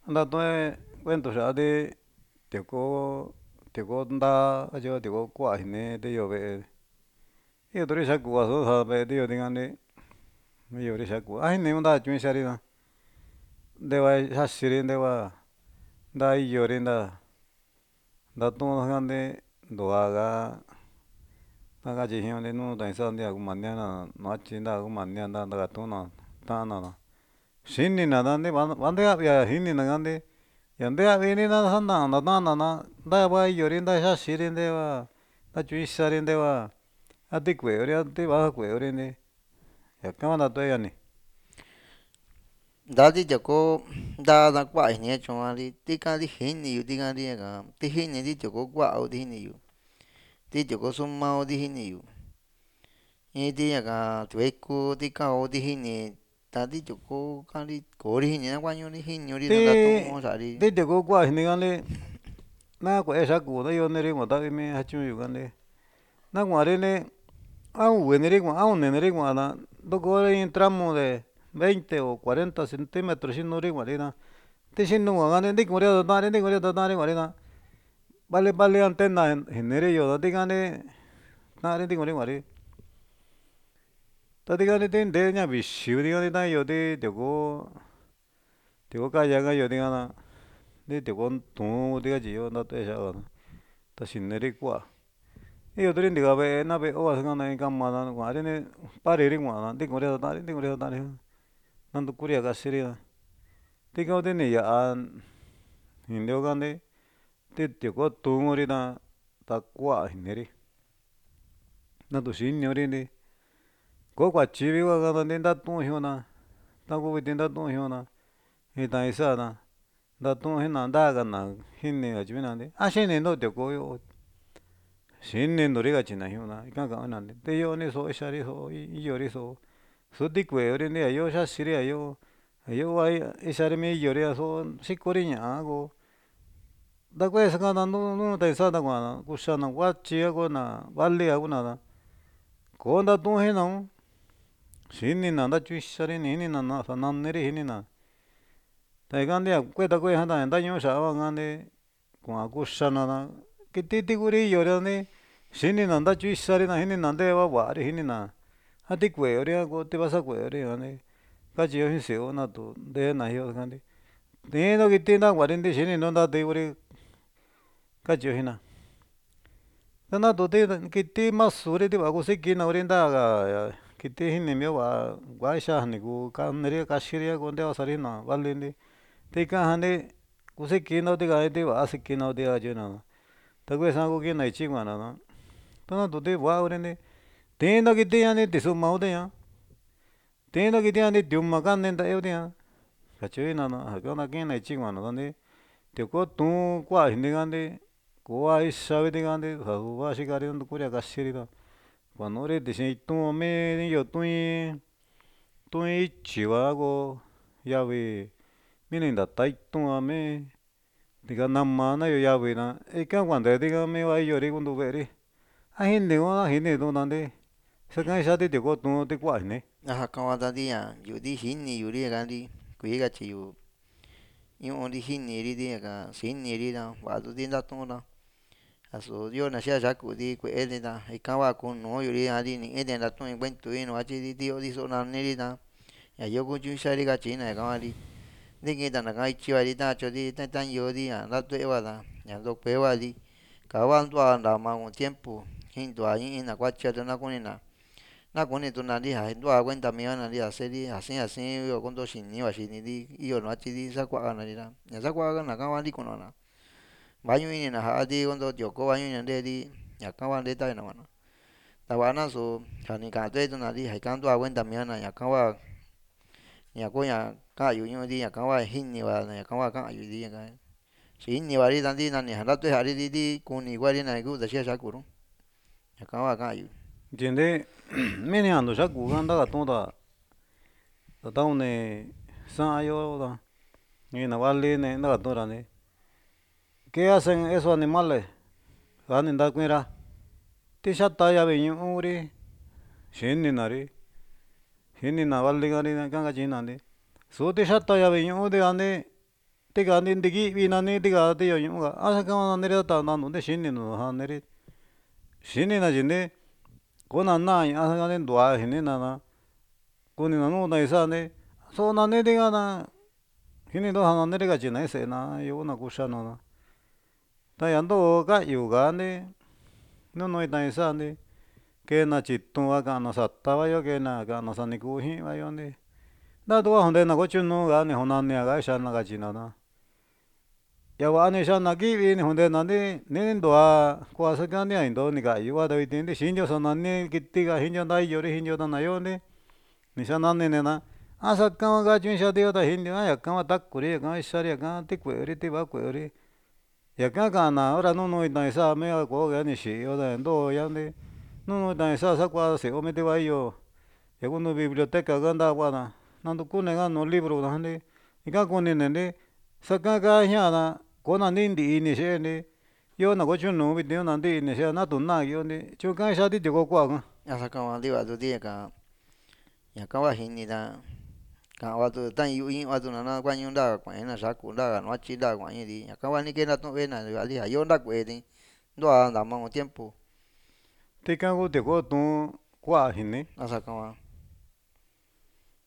Nda tué cuento xa'a de tiko nda ayo tiko kua jine tiyo vee io turi xakua so ja vee tiyo tikani yori xakua ajini nda chuin xarina ndeva yaxiri ndeva nda iyori nda tuun jandi nduaga nakachi jioni nuu taixandia kumaniana nuachi nda kumania nda ndatuna ta'ana xinina nandi bandeavia jinina ngandi yandeavinina jana ndanana ndava iyori nda yaxiri ndeva nda chuin xari ndeva ati kue'eri ati baja kue'eri ni ñaka natu'u yani. Ndadi tako ndada kua ini chuari tikadi jini tikadi ka tijini di tako kua tijini yu ti tako sumao tijini yu iti ka tueku tikao tijini tadi tako kadi kori jini na kuañuri jiniuri Ti ndatu'un sa'ari ti tiko kua jini ngandi na kue'e xaku yoniri kuata'vi mi jachun yukani na kuanri a uviniri kua'a a uniniri kua'ana ndukuri in tramo de 20 o 40 centimetros xinuri kuarina tixinua ntikuri tata'ari kuarina vali vali antena jiniri yo tikani ta'ari ntikuri kuari ta tikani ti ntee ña vixi tikani ta'ayo ti tiko kaya ka'ayo tikana ti tiko ntuun tikatyiyo natu'ue xa'ana ta xiniri kua iyoturi ntika ve'e na ve'eo skana in kamana kua'ari pariri kua'ana ntikuri tata'ari nantukuri kasiri tikao ti ni ya'a jinio kandi ti tiko tu'uri ta kua jiniri natu xiniuri ko kuachivi kua kadani ntatu'un jiuna taku viti ntatu'un jiuna ita isana ntatu'un jina ntagana jini kachi vinandi a xininto tikoyo xininturi kachina jiuna ika ka'ana ti yo'oni so ixari so iyori so ti kue'eri a yo yaxiri a yo ixari mi iyori so xikori ña'a ko takue skana nuu taixana kua'ana kuxana kuachi a kuna vali a kuna ko ntatu'un jinaun xinina nta chu'un ixari jinina nasa naniri jinina ta ikandia kue ta kue ntañu'u xa'a nkandi kua'an kuxana kiti tikuri iyori nani xinina nta chu'un ixari jinina nteva va'ari jinina a ti kue'eri ko ti vasa kue'eri katyiyo jin se'o natu nteena jio nkandi diino kiti nta kuari nti xinino ntati kuri katyiyo jina ta natu kiti masuri ti va'a kusikina kuri ntaga kiti jini mio va'a kuaixa ni ku kaniri kaxiri ko nteva sarina valindi tika jandi kusikina tikani ti va'a sikina katyina takuesa kukina ichi kua'ana ta natu ti va'a kuri ti'ino kiti ña ntisumao tiña ti'ino kiti ña ntiuma kani nta'ayo tiña katyiyo jinana jaka nakina ichi kua'ana tiko tuun kua jini nkandi kua ixavi tikandi ja'u xikari nantukuri kaxiri kuanuri tixii ituun mi iyo tu'in ityiva ko yavi mi ni ntata ituun mi tika nama nayo yavina ika kuante tika mi va'a iyori kuntu ve'eri a jini ku a jinitu nandi saka ixati tiko tuun ti kua jini. aja kavana yu'u jini yuri kandi kui kachiyu ñu'unti jiniri ka siniri ta va'atuti ntatu'un asu dio na xia xakuti kue'eti ta ika va kunuyuri ni'iti ntatu'un kuentu'i nuu katyiti ti'oti so naniri ta ña yo kutyu'un ixari katyina ñaka huari ntikita naka ityivari tatyori tanyori ntatu'e ta ña ntokuevati kava ntua ntama ku'un tiempo jintua i'i na kuatyia na kunituna ja ntua kuenta mia seri asi asi yo konto xini vaxiniti iyo nu katyiti sakua'anari ra ña sakua'ana ka va ntikona'na vañu inina ja'ati konto tioko vañu ina nte'eti ñaka hua nteta ina kua'ana ta va'ana su ja ni ka'an tuetunari ja ika ntua kuenta mia'na ñaka hua ña kuña ka'yu ñu'uti ñaka hua jiniva ñaka hua ka'yuti xinivari nti nani ja ntatu'e ja'ari ti kuni kuari na iku ta xia xakuru ñaka hua ka'yu. Nchindi mini jantu xaku ka ntaka tu'un ta tauni sa'ayo ta ina vali ntaka tu'un ra ¿qué hacen esos animales? Ja ni ntakui'ira tixata yavi ñu'u kuri xininari jinina vali kari ika katyi jina'andi su tixata yavi ñu'u tikani tiga ni ndiki vinani tiga tiyo ñu'uga asa kama neri ta nanunde xininu jan neri xinina yini kuna naa ña'a sangani ndua jinina kunina nuu naixani xona nitigana jinido jana neri kachina se'ena yuna kuxanuna tayando kayugani nunu ita ixani kena chitua kana satavayo kena kana xanikunjivayo ndatua jonde kochunuga ni jonaniaga xana kachinana yavani xana kivi nijonde nani nindua kuaxakania indo nikayua taviti xindio xanani kitiga jindio ndayori jindio tanayoni ni xananina asa kama kachion xadio tajindio ñaka takuri ñaka ixari ñaka tikue'eri tiva kue'eri ñaka kana hora nunu ita ixa'a mea ko'o ni xi'io ndo yandi nunu ita ixa'a xakua se'o tivaiyo yakunu biblioteca kandavana nandukunega nuu libro najani ika kunini xakaka jiana kona ni ntii ini xe'eni io na kochunu viti na ntii ini xe'ena natuna kioni chuka xati tiko kua'a asa kama ntivatu tiaka ñaka hua jinida kavatu ta'ñu iñu'atu nana kuañu nta kue'ena xaku nta nuachi nta kuañu di ñaka hua ni kee natu'un ve'ena vali ja io ntakueti ndua nta maun tiempo tika kuu tiko tu'un kua'a jini asa kama.